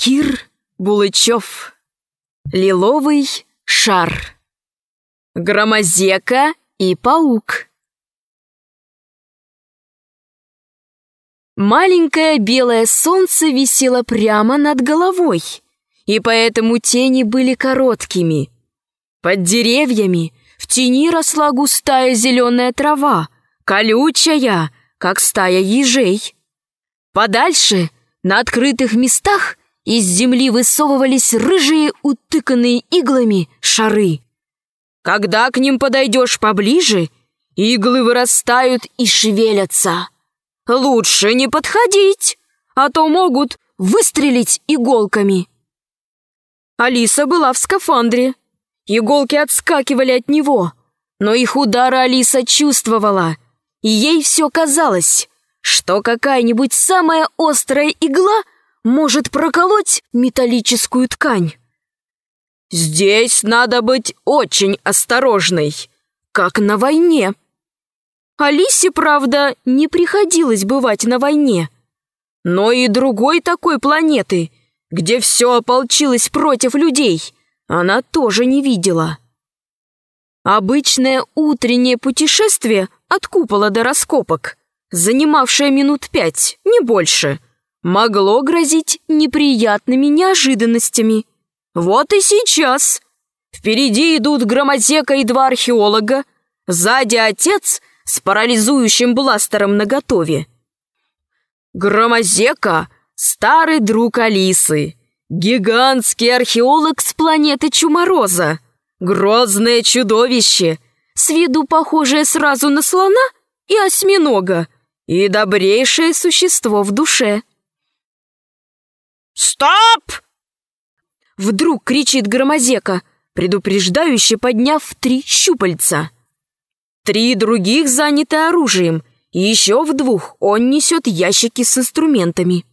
Кир Булычев. Лиловый шар. Громозека и паук. Маленькое белое солнце висело прямо над головой, и поэтому тени были короткими. Под деревьями в тени росла густая зеленая трава, колючая, как стая ежей. Подальше, на открытых местах, из земли высовывались рыжие, утыканные иглами шары. Когда к ним подойдешь поближе, иглы вырастают и шевелятся. Лучше не подходить, а то могут выстрелить иголками. Алиса была в скафандре. Иголки отскакивали от него, но их удары Алиса чувствовала, и ей все казалось, что какая-нибудь самая острая игла может проколоть металлическую ткань. Здесь надо быть очень осторожной, как на войне. Алисе, правда, не приходилось бывать на войне, но и другой такой планеты, где все ополчилось против людей, она тоже не видела. Обычное утреннее путешествие от купола до раскопок, занимавшее минут 5, не больше, могло грозить неприятными неожиданностями. Вот и сейчас. Впереди идут Громозека и 2 археолога, сзади отец с парализующим бластером наготове. Громозека — старый друг Алисы, гигантский археолог с планеты Чумороза, грозное чудовище, с виду похожее сразу на слона и осьминога, и добрейшее существо в душе. «Стоп!» Вдруг кричит Громозека, предупреждающе подняв 3 щупальца. 3 других заняты оружием, и еще в 2 он несет ящики с инструментами.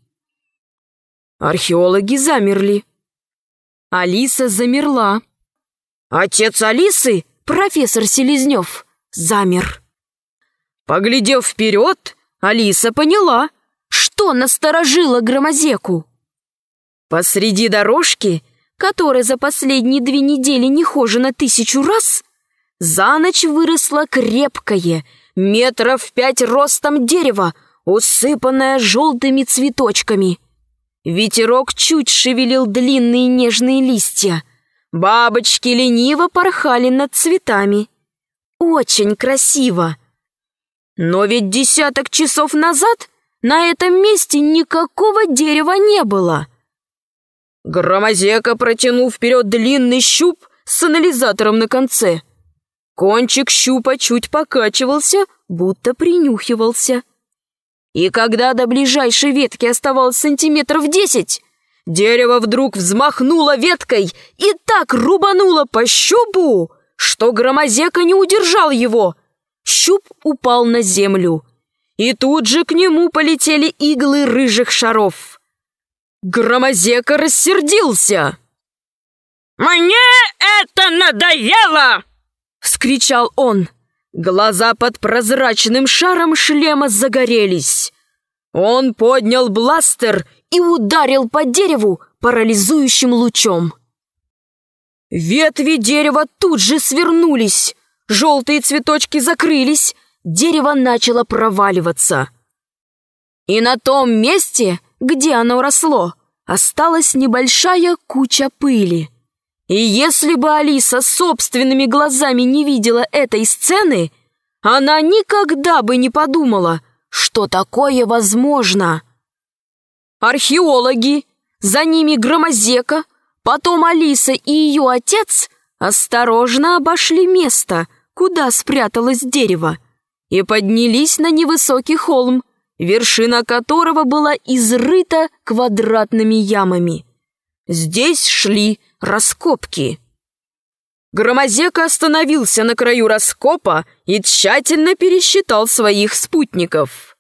Археологи замерли. Алиса замерла. Отец Алисы, профессор Селезнев, замер. Поглядев вперед, Алиса поняла, что насторожило Громозеку. Посреди дорожки, которая за последние 2 недели не хожена 1000 раз, за ночь выросло крепкое, 5 метров ростом дерево, усыпанное желтыми цветочками. Ветерок чуть шевелил длинные нежные листья. Бабочки лениво порхали над цветами. Очень красиво. Но ведь десяток часов назад на этом месте никакого дерева не было. Громозека протянул вперед длинный щуп с анализатором на конце. Кончик щупа чуть покачивался, будто принюхивался. И когда до ближайшей ветки оставалось 10 сантиметров, дерево вдруг взмахнуло веткой и так рубануло по щупу, что Громозека не удержал его. Щуп упал на землю, и тут же к нему полетели иглы рыжих шаров. Громозека рассердился. «Мне это надоело!» — вскричал он. Глаза под прозрачным шаром шлема загорелись. Он поднял бластер и ударил по дереву парализующим лучом. Ветви дерева тут же свернулись, желтые цветочки закрылись, дерево начало проваливаться. И на том месте, где оно росло, осталась небольшая куча пыли. И если бы Алиса собственными глазами не видела этой сцены, она никогда бы не подумала, что такое возможно. Археологи, за ними Громозека, потом Алиса и ее отец осторожно обошли место, куда спряталось дерево, и поднялись на невысокий холм, вершина которого была изрыта квадратными ямами. Здесь шли раскопки. Громозека остановился на краю раскопа и тщательно пересчитал своих спутников.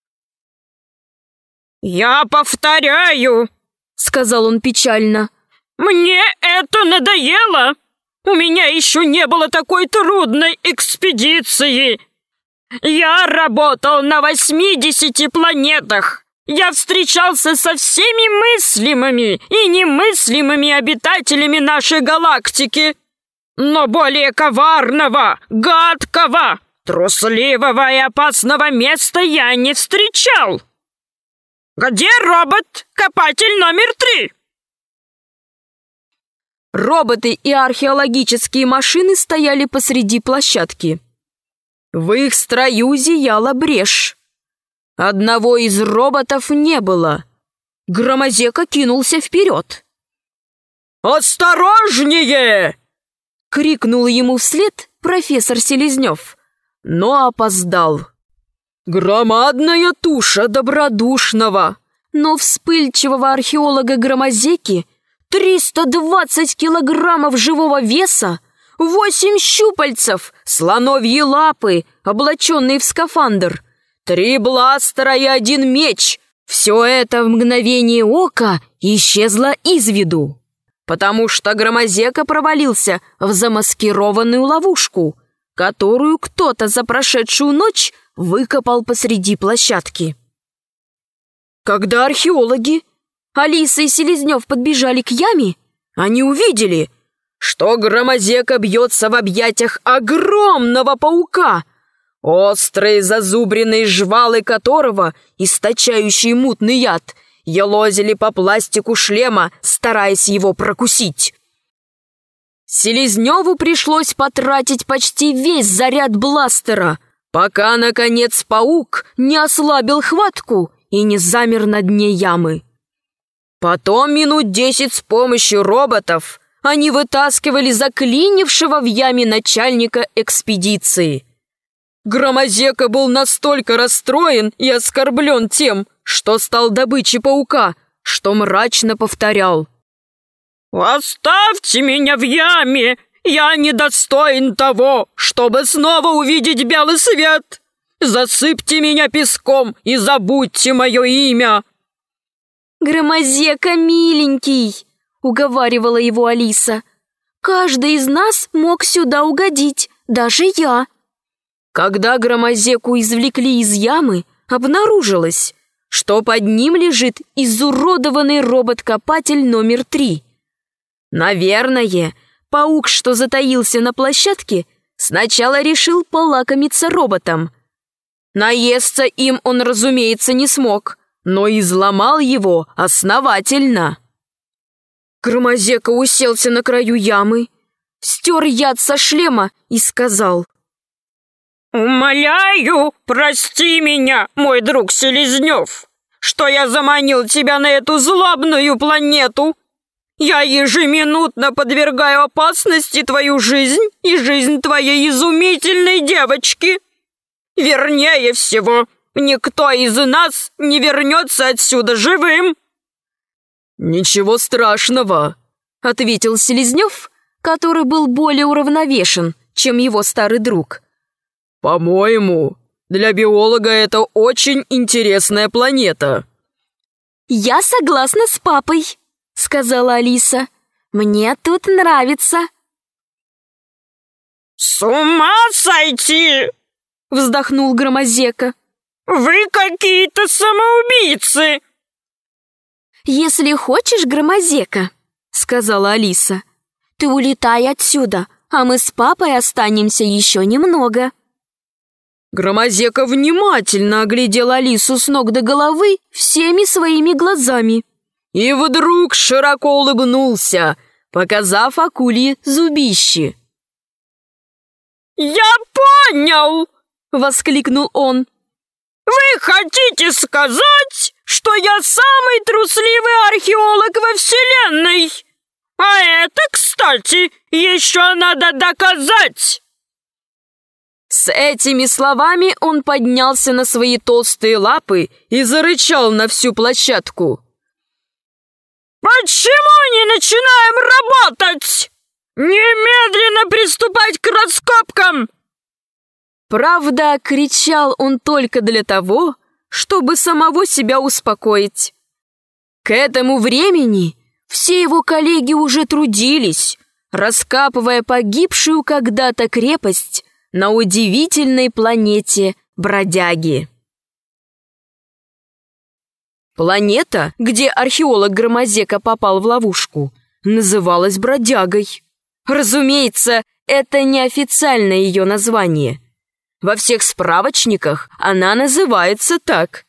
«Я повторяю», — сказал он печально, — «мне это надоело. У меня еще не было такой трудной экспедиции. Я работал на 80 планетах, Я встречался со всеми мыслимыми и немыслимыми обитателями нашей галактики, но более коварного, гадкого, трусливого и опасного места я не встречал. Где робот-копатель номер 3? Роботы и археологические машины стояли посреди площадки. В их строю зияла брешь. Одного из роботов не было. Громозека кинулся вперед. «Осторожнее!» — крикнул ему вслед профессор Селезнев, но опоздал. Громадная туша добродушного, но вспыльчивого археолога Громозеки, 320 килограммов живого веса, 8 щупальцев, слоновьи лапы, облаченные в скафандр, 3 бластера и 1 меч. Все это в мгновение ока исчезло из виду, потому что Громозека провалился в замаскированную ловушку, которую кто-то за прошедшую ночь выкопал посреди площадки. Когда археологи Алиса и Селезнев подбежали к яме, они увидели, что Громозека бьется в объятиях огромного паука, острые зазубренные жвалы которого, источающие мутный яд, елозили по пластику шлема, стараясь его прокусить. Селезневу пришлось потратить почти весь заряд бластера, пока, наконец, паук не ослабил хватку и не замер на дне ямы. Потом минут 10 с помощью роботов они вытаскивали заклинившего в яме начальника экспедиции. Громозека был настолько расстроен и оскорблен тем, что стал добычей паука, что мрачно повторял: «Оставьте меня в яме! Я недостоин того, чтобы снова увидеть белый свет! Засыпьте меня песком и забудьте мое имя!» «Громозека, миленький!» — уговаривала его Алиса. «Каждый из нас мог сюда угодить, даже я». Когда Громозеку извлекли из ямы, обнаружилось, что под ним лежит изуродованный робот-копатель номер 3. Наверное, паук, что затаился на площадке, сначала решил полакомиться роботом. Наесться им он, разумеется, не смог, но изломал его основательно. Громозека уселся на краю ямы, стер яд со шлема и сказал: «Умоляю, прости меня, мой друг Селезнев, что я заманил тебя на эту злобную планету. Я ежеминутно подвергаю опасности твою жизнь и жизнь твоей изумительной девочки. Вернее всего, никто из нас не вернется отсюда живым». «Ничего страшного», — ответил Селезнев, который был более уравновешен, чем его старый друг. «По-моему, для биолога это очень интересная планета». «Я согласна с папой», — сказала Алиса. «Мне тут нравится». «С ума сойти!» — вздохнул Громозека. «Вы какие-то самоубийцы!» «Если хочешь, Громозека, — сказала Алиса, — ты улетай отсюда, а мы с папой останемся еще немного». Громозека внимательно оглядел Алису с ног до головы всеми своими глазами и вдруг широко улыбнулся, показав акульи зубищи. «Я понял!» — воскликнул он. «Вы хотите сказать, что я самый трусливый археолог во Вселенной? А это, кстати, еще надо доказать!» С этими словами он поднялся на свои толстые лапы и зарычал на всю площадку. «Почему не начинаем работать? Немедленно приступать к раскопкам!» Правда, кричал он только для того, чтобы самого себя успокоить. К этому времени все его коллеги уже трудились, раскапывая погибшую когда-то крепость на удивительной планете Бродяги. Планета, где археолог Громозека попал в ловушку, называлась Бродягой. Разумеется, это неофициальное ее название. Во всех справочниках она называется так: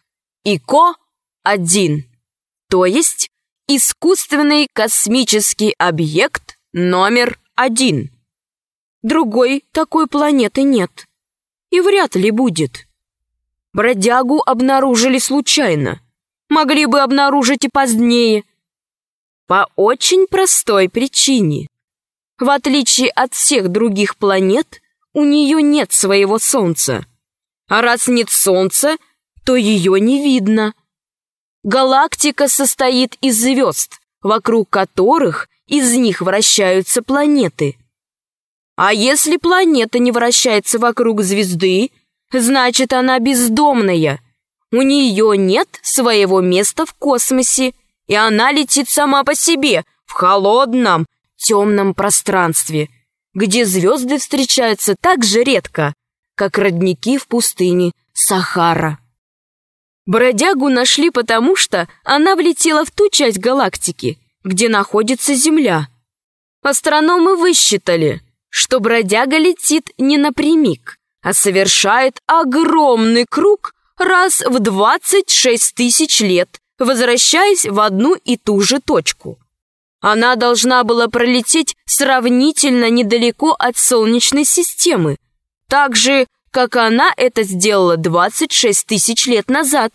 ИКО-1, то есть искусственный космический объект номер 1. Другой такой планеты нет. И вряд ли будет. Бродягу обнаружили случайно. Могли бы обнаружить и позднее. По очень простой причине. В отличие от всех других планет, у нее нет своего Солнца. А раз нет Солнца, то ее не видно. Галактика состоит из звезд, вокруг которых из них вращаются планеты. А если планета не вращается вокруг звезды, значит, она бездомная. У нее нет своего места в космосе, и она летит сама по себе в холодном, темном пространстве, где звезды встречаются так же редко, как родники в пустыне Сахара. Бродягу нашли потому, что она влетела в ту часть галактики, где находится Земля. Астрономы высчитали, что бродяга летит не напрямик, а совершает огромный круг раз в 26 тысяч лет, возвращаясь в одну и ту же точку. Она должна была пролететь сравнительно недалеко от Солнечной системы, так же, как она это сделала 26 тысяч лет назад,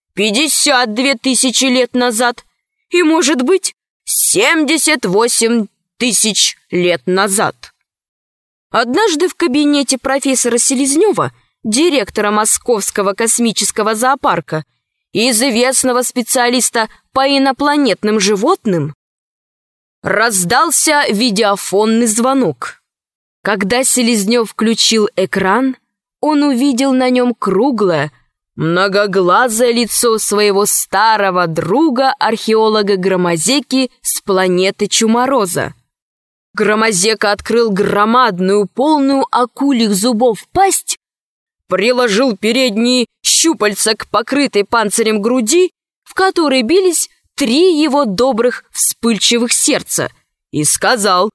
52 тысячи лет назад и, может быть, 78 тысяч лет назад. Однажды в кабинете профессора Селезнева, директора Московского космического зоопарка и известного специалиста по инопланетным животным, раздался видеофонный звонок. Когда Селезнев включил экран, он увидел на нем круглое, многоглазое лицо своего старого друга, археолога Громозеки с планеты Чумороза. Громозека открыл громадную, полную акульих зубов пасть, приложил передние щупальца к покрытой панцирем груди, в которой бились 3 его добрых вспыльчивых сердца, и сказал: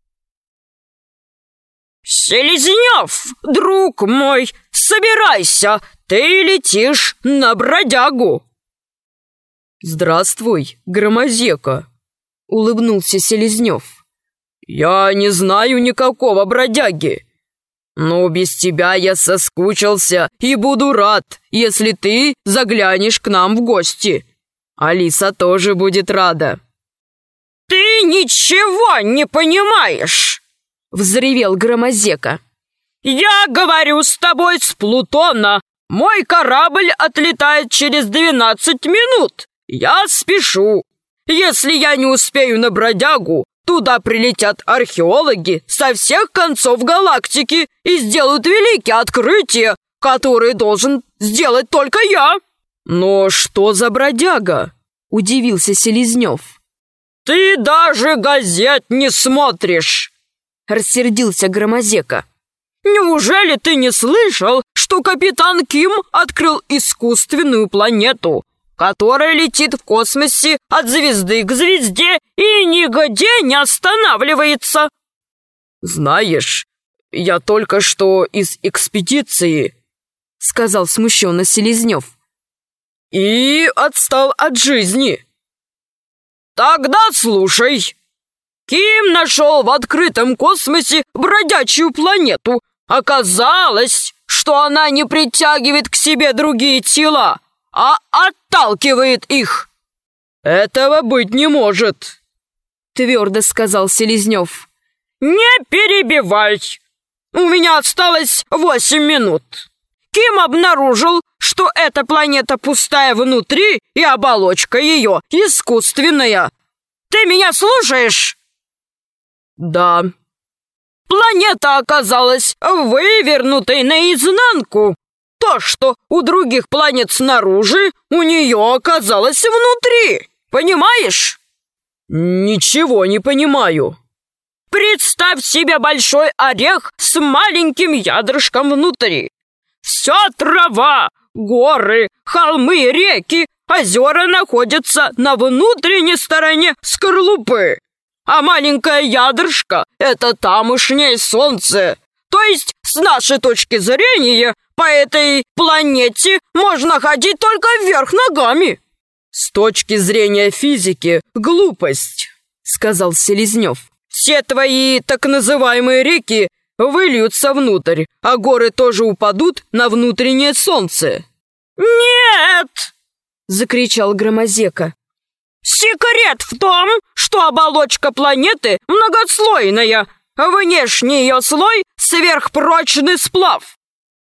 «Селезнев, друг мой, собирайся, ты летишь на Бродягу». «Здравствуй, Громозека», — улыбнулся Селезнев. «Я не знаю никакого бродяги, но без тебя я соскучился и буду рад, если ты заглянешь к нам в гости. Алиса тоже будет рада». «Ты ничего не понимаешь!» — взревел Громозека. «Я говорю с тобой с Плутона. Мой корабль отлетает через 12 минут. Я спешу. Если я не успею на Бродягу, туда прилетят археологи со всех концов галактики и сделают великие открытия, которые должен сделать только я». «Но что за бродяга?» — удивился Селезнев. «Ты даже газет не смотришь!» — рассердился Громозека. «Неужели ты не слышал, что капитан Ким открыл искусственную планету, которая летит в космосе от звезды к звезде и нигде не останавливается?» «Знаешь, я только что из экспедиции», — сказал смущенно Селезнев, «и отстал от жизни». «Тогда слушай. Ким нашел в открытом космосе бродячую планету. Оказалось, что она не притягивает к себе другие тела, а отталкивает их». «Этого быть не может», — твердо сказал Селезнев. «Не перебивай. У меня осталось 8 минут. Ким обнаружил, что эта планета пустая внутри, и оболочка ее искусственная. Ты меня слушаешь?» «Да». «Планета оказалась вывернутой наизнанку. То, что у других планет снаружи, у нее оказалось внутри. Понимаешь?» «Ничего не понимаю». «Представь себе большой орех с маленьким ядрышком внутри. Вся трава, горы, холмы, реки, озера находятся на внутренней стороне скорлупы, а маленькое ядрышко — это тамошнее Солнце. То есть, с нашей точки зрения, по этой планете можно ходить только вверх ногами. «С точки зрения физики, глупость», — сказал Селезнев. «Все твои так называемые реки выльются внутрь, а горы тоже упадут на внутреннее Солнце». «Нет!» — закричал Громозека. «Секрет в том, что оболочка планеты многослойная, внешний ее слой — сверхпрочный сплав.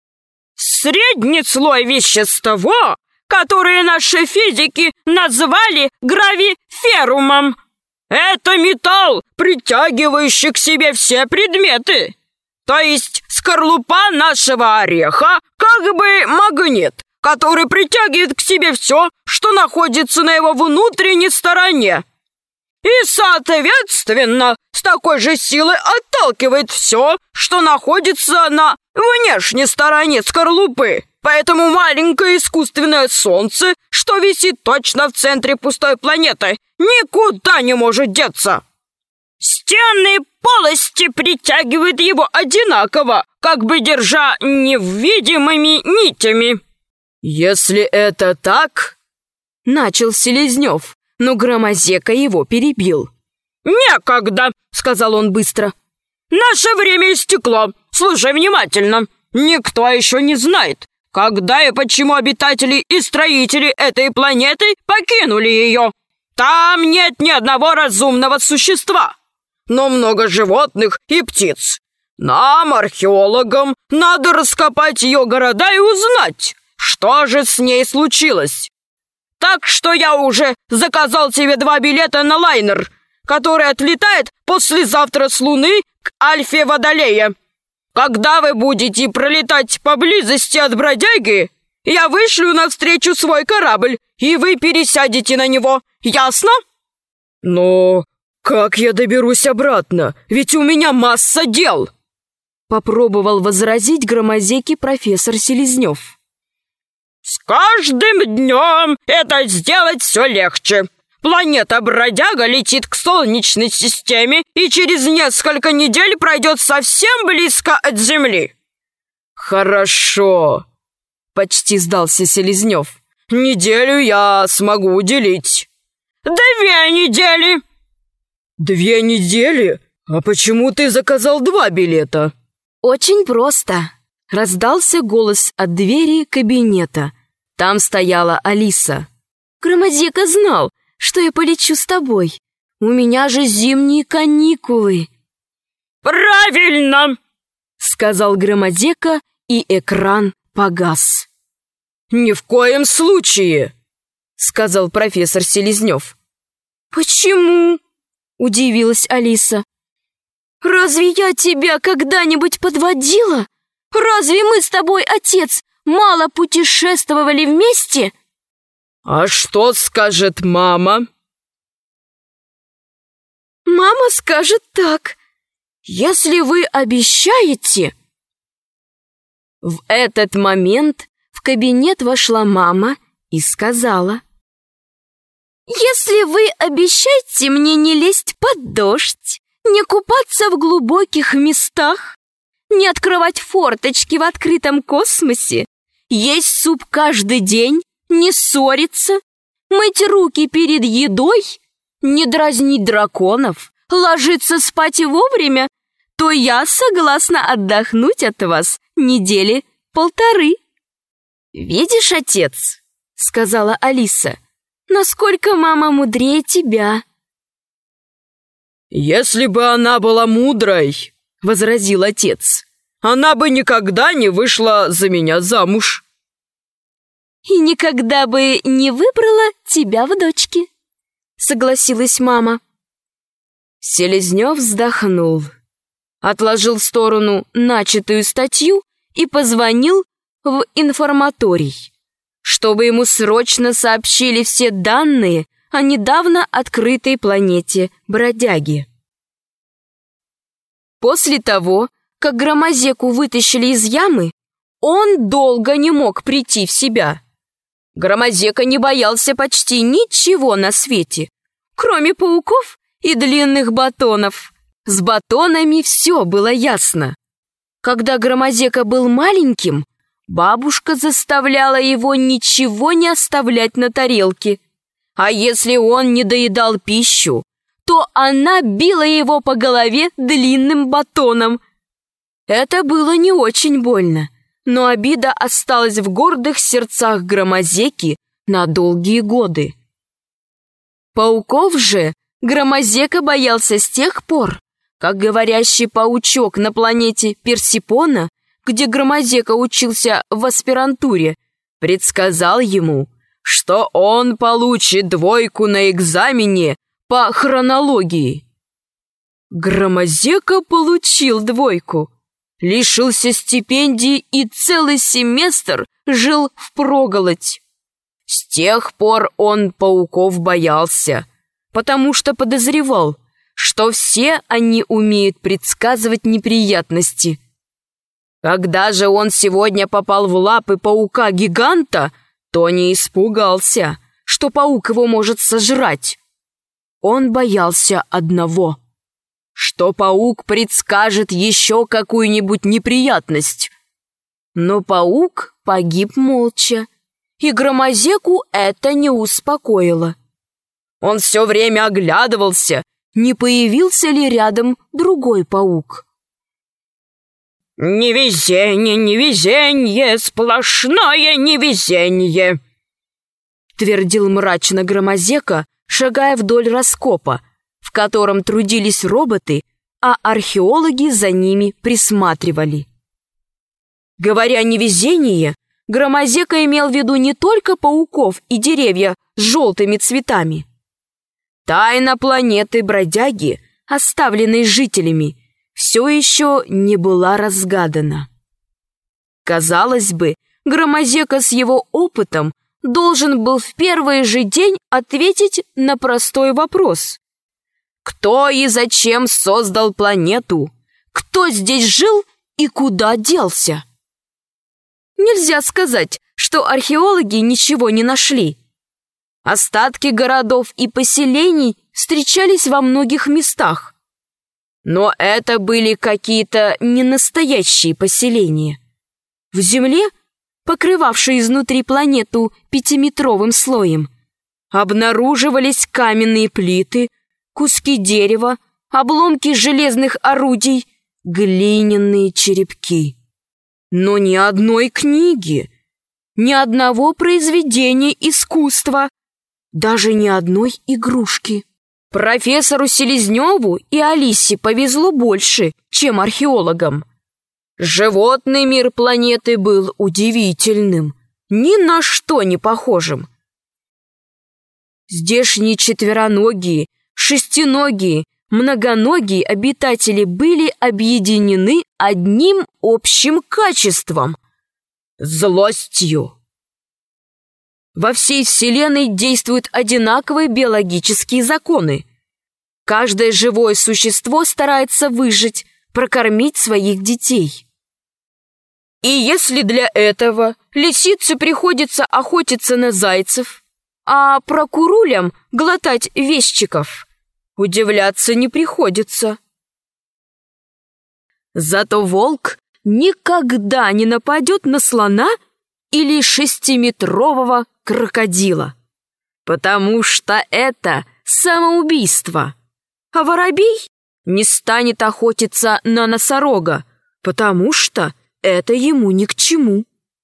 Средний слой вещества, которые наши физики назвали гравиферумом. Это металл, притягивающий к себе все предметы. То есть скорлупа нашего ореха как бы магнит, который притягивает к себе все, что находится на его внутренней стороне. И, соответственно, с такой же силой отталкивает все, что находится на внешней стороне скорлупы. Поэтому маленькое искусственное Солнце, что висит точно в центре пустой планеты, никуда не может деться. Стены полости притягивают его одинаково, как бы держа невидимыми нитями». «Если это так...» — начал Селезнев, но Громозека его перебил. «Некогда», — сказал он быстро. «Наше время истекло. Слушай внимательно. Никто еще не знает, когда и почему обитатели и строители этой планеты покинули ее. Там нет ни одного разумного существа, но много животных и птиц. Нам, археологам, надо раскопать ее города и узнать, что же с ней случилось. Так что я уже заказал тебе 2 билета на лайнер, который отлетает послезавтра с Луны к Альфе Водолея. Когда вы будете пролетать поблизости от бродяги, я вышлю навстречу свой корабль, и вы пересядете на него. Ясно?» «Но как я доберусь обратно? Ведь у меня масса дел!» Попробовал возразить Громозеке профессор Селезнев. «С каждым днем это сделать все легче. Планета-бродяга летит к Солнечной системе и через несколько недель пройдет совсем близко от Земли». «Хорошо», — почти сдался Селезнев. «Неделю я смогу уделить». 2 недели». 2 недели? А почему ты заказал 2 билета? Очень просто. Раздался голос от двери кабинета. Там стояла Алиса. Громозека знал, что я полечу с тобой. У меня же зимние каникулы. «Правильно!» — сказал Громозека, и экран погас. «Ни в коем случае!» — сказал профессор Селезнев. «Почему?» — удивилась Алиса. «Разве я тебя когда-нибудь подводила? Разве мы с тобой, отец, мало путешествовали вместе?» «А что скажет мама?» «Мама скажет так: если вы обещаете...» В этот момент в кабинет вошла мама и сказала: «Если вы обещаете мне не лезть под дождь, не купаться в глубоких местах, не открывать форточки в открытом космосе, есть суп каждый день, не ссориться, мыть руки перед едой, не дразнить драконов, ложиться спать вовремя, то я согласна отдохнуть от вас 1-1.5 недели. «Видишь, отец, — сказала Алиса, — насколько мама мудрее тебя». «Если бы она была мудрой, — возразил отец, — она бы никогда не вышла за меня замуж». «И никогда бы не выбрала тебя в дочки», — согласилась мама. Селезнев вздохнул, отложил в сторону начатую статью и позвонил в информаторий, чтобы ему срочно сообщили все данные о недавно открытой планете Бродяги. После того, как Громозеку вытащили из ямы, он долго не мог прийти в себя. Громозека не боялся почти ничего на свете, кроме пауков и длинных батонов. С батонами все было ясно. Когда Громозека был маленьким, бабушка заставляла его ничего не оставлять на тарелке. А если он не доедал пищу, то она била его по голове длинным батоном. Это было не очень больно, но обида осталась в гордых сердцах Громозеки на долгие годы. Пауков же Громозека боялся с тех пор, как говорящий паучок на планете Персепона, где Громозека учился в аспирантуре, предсказал ему, что он получит 2 на экзамене по хронологии. Громозека получил 2, лишился стипендии и целый семестр жил впроголодь. С тех пор он пауков боялся, потому что подозревал, что все они умеют предсказывать неприятности. Когда же он сегодня попал в лапы паука-гиганта, то не испугался, что паук его может сожрать. Он боялся одного, что паук предскажет еще какую-нибудь неприятность. Но паук погиб молча, и Громозеку это не успокоило. Он все время оглядывался, не появился ли рядом другой паук. «Невезение, невезение, сплошное невезение!» твердил мрачно Громозека, шагая вдоль раскопа, в котором трудились роботы, а археологи за ними присматривали. Говоря «невезение», Громозека имел в виду не только пауков и деревья с желтыми цветами. Тайна планеты Бродяги, оставленной жителями, все еще не была разгадана. Казалось бы, Громозека с его опытом должен был в первый же день ответить на простой вопрос. Кто и зачем создал планету? Кто здесь жил и куда делся? Нельзя сказать, что археологи ничего не нашли. Остатки городов и поселений встречались во многих местах. Но это были какие-то ненастоящие поселения. В земле, покрывавшей изнутри планету 5-метровым слоем, обнаруживались каменные плиты, куски дерева, обломки железных орудий, глиняные черепки. Но ни одной книги, ни одного произведения искусства, даже ни одной игрушки. Профессору Селезневу и Алисе повезло больше, чем археологам. Животный мир планеты был удивительным, ни на что не похожим. Здешние четвероногие, шестиногие, многоногие обитатели были объединены одним общим качеством – злостью. Во всей Вселенной действуют одинаковые биологические законы. Каждое живое существо старается выжить, прокормить своих детей. И если для этого лисице приходится охотиться на зайцев, а прокурулям глотать вещиков, удивляться не приходится. Зато волк никогда не нападет на слона или 6-метрового крокодила, потому что это самоубийство. А воробей не станет охотиться на носорога, потому что это ему ни к чему.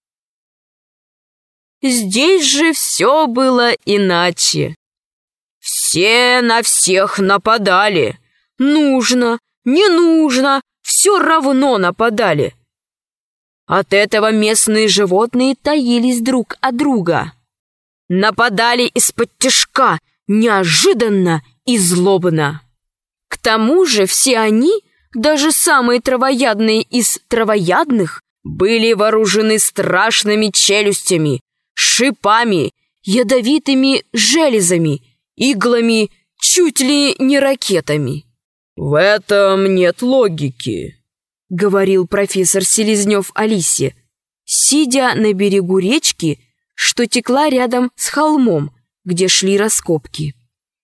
Здесь же все было иначе. Все на всех нападали. Нужно, не нужно, все равно нападали. От этого местные животные таились друг от друга. Нападали из-под-тишка, неожиданно и злобно. К тому же все они, даже самые травоядные из травоядных, были вооружены страшными челюстями, шипами, ядовитыми железами, иглами, чуть ли не ракетами. «В этом нет логики», — говорил профессор Селезнев Алисе, сидя на берегу речки, что текла рядом с холмом, где шли раскопки.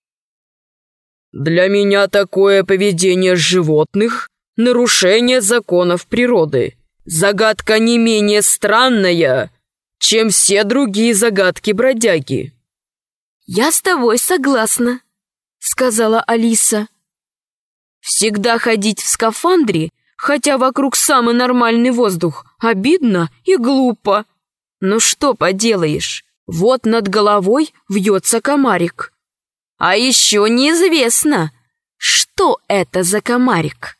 «Для меня такое поведение животных — нарушение законов природы. Загадка не менее странная, чем все другие загадки бродяги». «Я с тобой согласна», — сказала Алиса. «Всегда ходить в скафандре, хотя вокруг самый нормальный воздух, обидно и глупо. Но что поделаешь, вот над головой вьется комарик. А еще неизвестно, что это за комарик».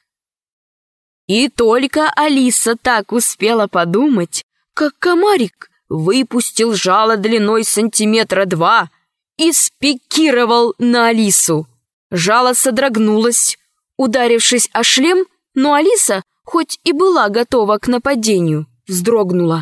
И только Алиса так успела подумать, как комарик выпустил жало длиной 2 сантиметра и спикировал на Алису. Жало содрогнулось, ударившись о шлем, но Алиса, хоть и была готова к нападению, вздрогнула.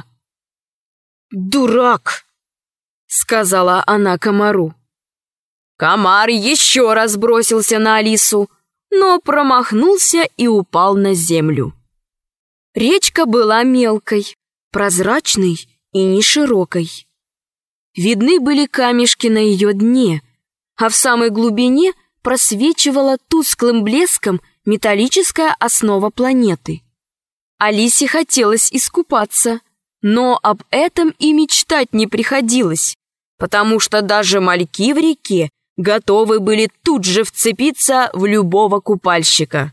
«Дурак!» — сказала она комару. Комар еще раз бросился на Алису, но промахнулся и упал на землю. Речка была мелкой, прозрачной и не широкой. Видны были камешки на ее дне, а в самой глубине просвечивала тусклым блеском металлическая основа планеты. Алисе хотелось искупаться, но об этом и мечтать не приходилось, потому что даже мальки в реке готовы были тут же вцепиться в любого купальщика.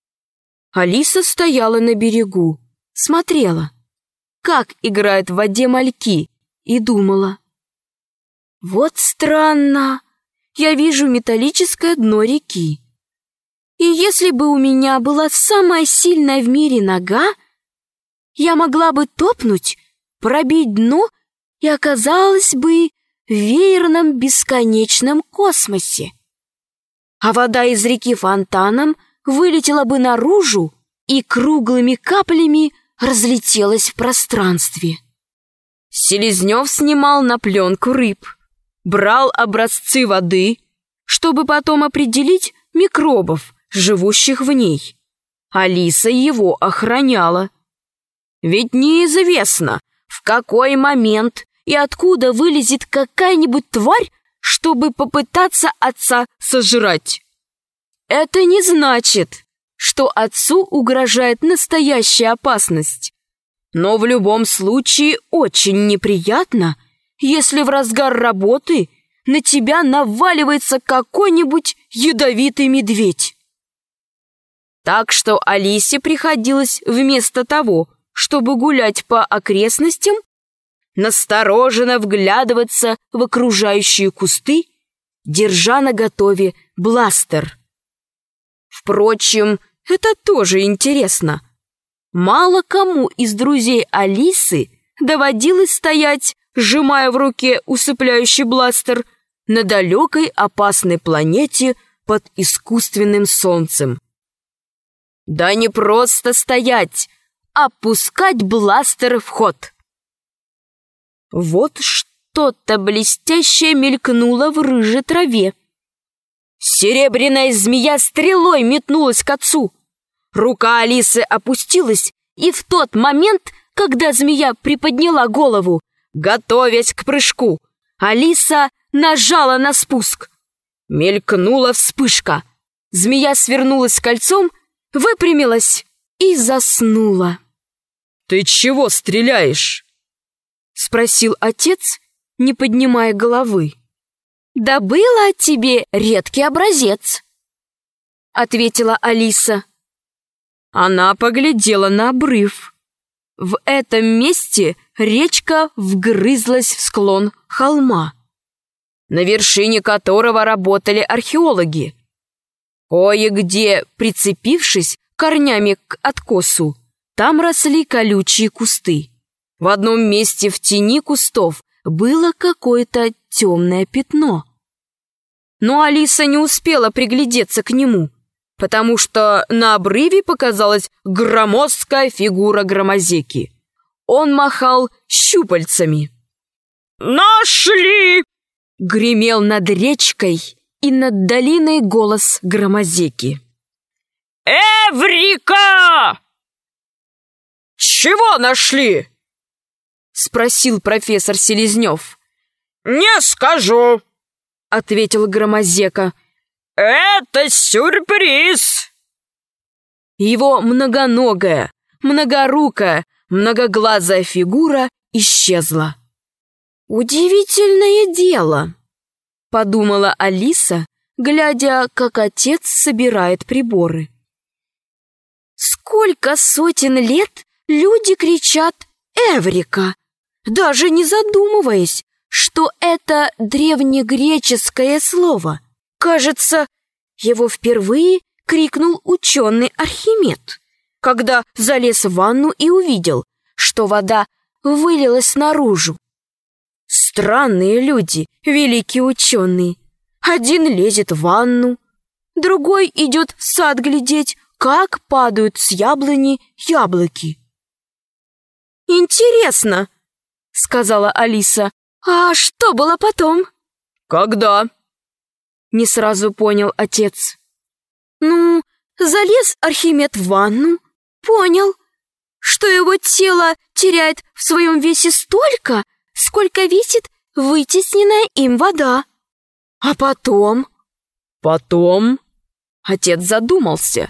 Алиса стояла на берегу, смотрела, как играют в воде мальки, и думала: «Вот странно, я вижу металлическое дно реки. И если бы у меня была самая сильная в мире нога, я могла бы топнуть, пробить дно и оказалась бы в веерном бесконечном космосе. А вода из реки фонтаном вылетела бы наружу и круглыми каплями разлетелась в пространстве». Селезнев снимал на пленку рыб, брал образцы воды, чтобы потом определить микробов, живущих в ней. Алиса его охраняла. Ведь неизвестно, в какой момент и откуда вылезет какая-нибудь тварь, чтобы попытаться отца сожрать. Это не значит, что отцу угрожает настоящая опасность. Но в любом случае очень неприятно, если в разгар работы на тебя наваливается какой-нибудь ядовитый медведь. Так что Алисе приходилось вместо того, чтобы гулять по окрестностям, настороженно вглядываться в окружающие кусты, держа наготове бластер. Впрочем, это тоже интересно. Мало кому из друзей Алисы доводилось стоять, сжимая в руке усыпляющий бластер, на далекой опасной планете под искусственным солнцем. Да не просто стоять, а пускать бластер в ход. Вот что-то блестящее мелькнуло в рыжей траве. Серебряная змея стрелой метнулась к отцу. Рука Алисы опустилась, и в тот момент, когда змея приподняла голову, готовясь к прыжку, Алиса нажала на спуск. Мелькнула вспышка. Змея свернулась кольцом, выпрямилась и заснула. «Ты чего стреляешь?» — спросил отец, не поднимая головы. «Добыла тебе редкий образец», — ответила Алиса. Она поглядела на обрыв. В этом месте речка вгрызлась в склон холма, на вершине которого работали археологи. Кое-где, прицепившись корнями к откосу, там росли колючие кусты. В одном месте в тени кустов было какое-то темное пятно. Но Алиса не успела приглядеться к нему, потому что на обрыве показалась громоздкая фигура громозеки. Он махал щупальцами. «Нашли!» — гремел над речкой и над долиной голос громозеки. «Эврика!» «Чего нашли?» — спросил профессор Селезнев. «Не скажу», — ответил Громозека. «Это сюрприз». Его многоногая, многорукая, многоглазая фигура исчезла. «Удивительное дело», — подумала Алиса, глядя, как отец собирает приборы. «Сколько сотен лет люди кричат «Эврика», даже не задумываясь, что это древнегреческое слово. Кажется, его впервые крикнул ученый Архимед, когда залез в ванну и увидел, что вода вылилась наружу. Странные люди, великие ученые. Один лезет в ванну, другой идет в сад глядеть, как падают с яблони яблоки. «Интересно», — сказала Алиса, — «а что было потом?» Когда? Не сразу понял отец. «Ну, залез Архимед в ванну, понял, что его тело теряет в своем весе столько, сколько весит вытесненная им вода. А потом...» Потом? Отец задумался.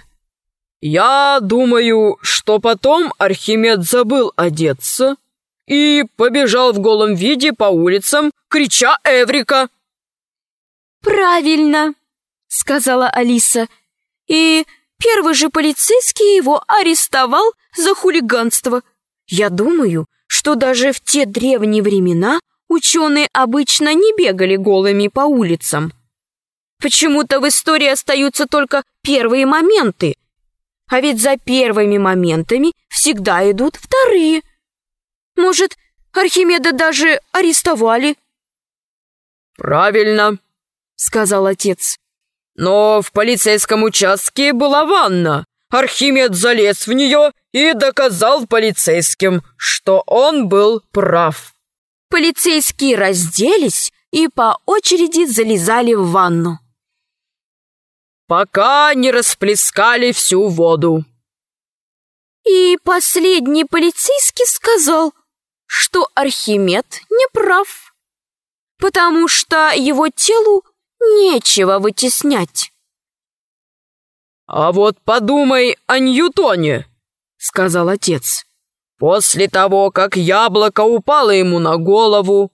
Я думаю, что потом Архимед забыл одеться и побежал в голом виде по улицам, крича «Эврика!». «Правильно», — сказала Алиса. «И первый же полицейский его арестовал за хулиганство. Я думаю, что даже в те древние времена ученые обычно не бегали голыми по улицам. Почему-то в истории остаются только первые моменты, а ведь за первыми моментами всегда идут вторые. Может, Архимеда даже арестовали?» «Правильно», — сказал отец. «Но в полицейском участке была ванна. Архимед залез в нее и доказал полицейским, что он был прав». Полицейские разделись и по очереди залезали в ванну. Пока не расплескали всю воду. И последний полицейский сказал, что Архимед не прав, потому что его телу нечего вытеснять. «А вот подумай о Ньютоне», — сказал отец. «После того, как яблоко упало ему на голову».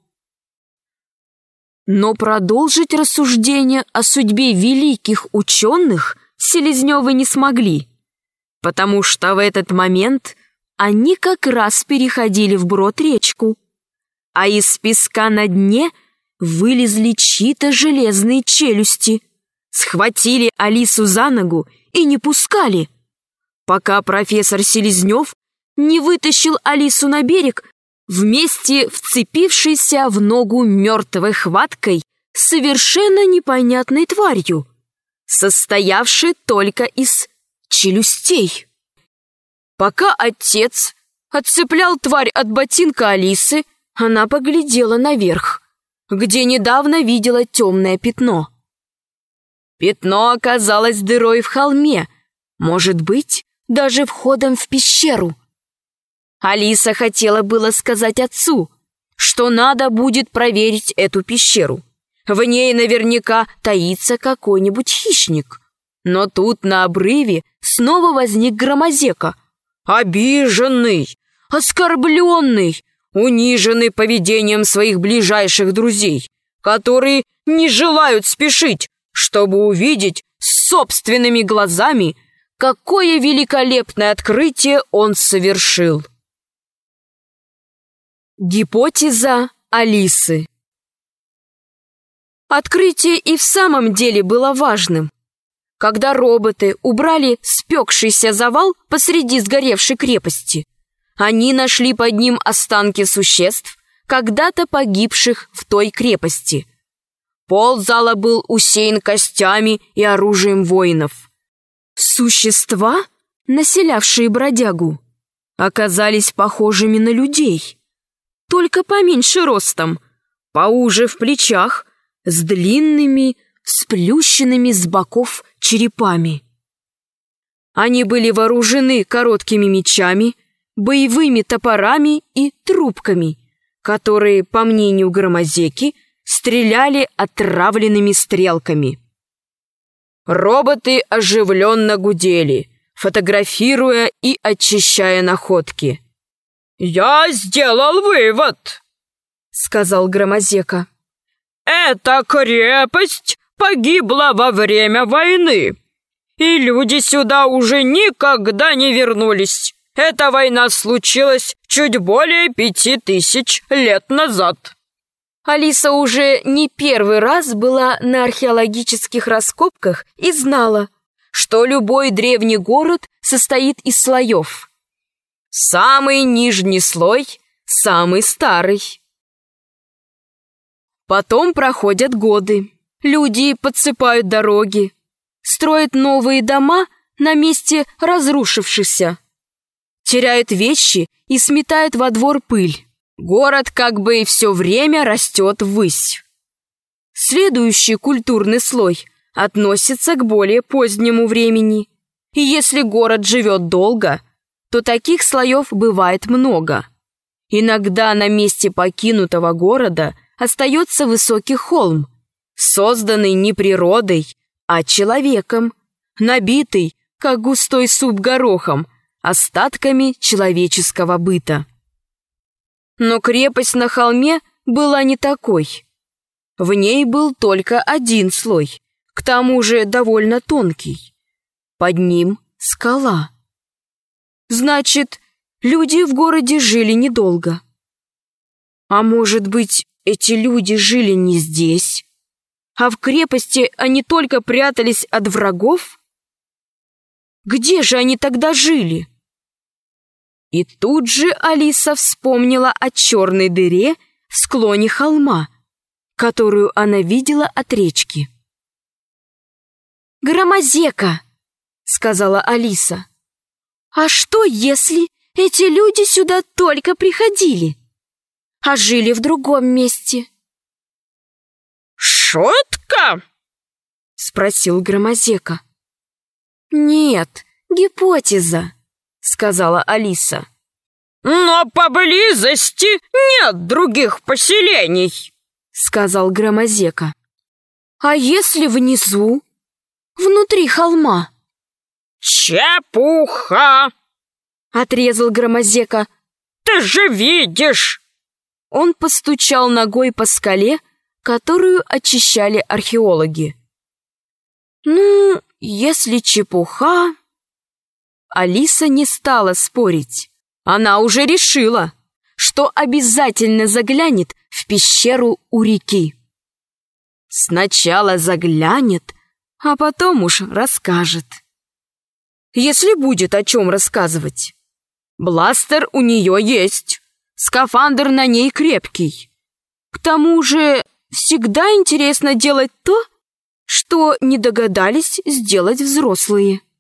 Но продолжить рассуждение о судьбе великих ученых Селезневы не смогли, потому что в этот момент они как раз переходили вброд речку, а из песка на дне вылезли чьи-то железные челюсти, схватили Алису за ногу и не пускали, пока профессор Селезнев не вытащил Алису на берег вместе вцепившейся в ногу мертвой хваткой совершенно непонятной тварью, состоявшей только из челюстей. Пока отец отцеплял тварь от ботинка Алисы, она поглядела наверх, где недавно видела темное пятно. Пятно оказалось дырой в холме, может быть, даже входом в пещеру. Алиса хотела было сказать отцу, что надо будет проверить эту пещеру. В ней наверняка таится какой-нибудь хищник. Но тут на обрыве снова возник Громозека, обиженный, оскорбленный, униженный поведением своих ближайших друзей, которые не желают спешить, чтобы увидеть собственными глазами, какое великолепное открытие он совершил. Гипотеза Алисы. Открытие и в самом деле было важным. Когда роботы убрали спекшийся завал посреди сгоревшей крепости, они нашли под ним останки существ, когда-то погибших в той крепости. Пол зала был усеян костями и оружием воинов. Существа, населявшие бродягу, оказались похожими на людей, только поменьше ростом, поуже в плечах, с длинными, сплющенными с боков черепами. Они были вооружены короткими мечами, боевыми топорами и трубками, которые, по мнению Громозеки, стреляли отравленными стрелками. Роботы оживленно гудели, фотографируя и очищая находки. «Я сделал вывод», — сказал Громозека. «Эта крепость погибла во время войны, и люди сюда уже никогда не вернулись. Эта война случилась чуть более 5000 лет назад». Алиса уже не первый раз была на археологических раскопках и знала, что любой древний город состоит из слоев. Самый нижний слой – самый старый. Потом проходят годы. Люди подсыпают дороги, строят новые дома на месте разрушившихся, теряют вещи и сметают во двор пыль. Город как бы и все время растет ввысь. Следующий культурный слой относится к более позднему времени. И если город живет долго, то таких слоев бывает много. Иногда на месте покинутого города остается высокий холм, созданный не природой, а человеком, набитый, как густой суп горохом, остатками человеческого быта. Но крепость на холме была не такой. В ней был только один слой, к тому же довольно тонкий. Под ним скала. Значит, люди в городе жили недолго. А может быть, эти люди жили не здесь, а в крепости они только прятались от врагов? Где же они тогда жили? И тут же Алиса вспомнила о черной дыре в склоне холма, которую она видела от речки. «Громозека!» — сказала Алиса. «А что, если эти люди сюда только приходили, а жили в другом месте?» «Шутка?» — спросил Громозека. «Нет, гипотеза», — сказала Алиса. «Но поблизости нет других поселений», — сказал Громозека. «А если внизу, внутри холма?» «Чепуха!» — отрезал Громозека. «Ты же видишь!» Он постучал ногой по скале, которую очищали археологи. «Ну, если чепуха...» Алиса не стала спорить. Она уже решила, что обязательно заглянет в пещеру у реки. Сначала заглянет, а потом уж расскажет. Если будет о чем рассказывать. Бластер у нее есть, скафандр на ней крепкий. К тому же всегда интересно делать то, что не догадались сделать взрослые.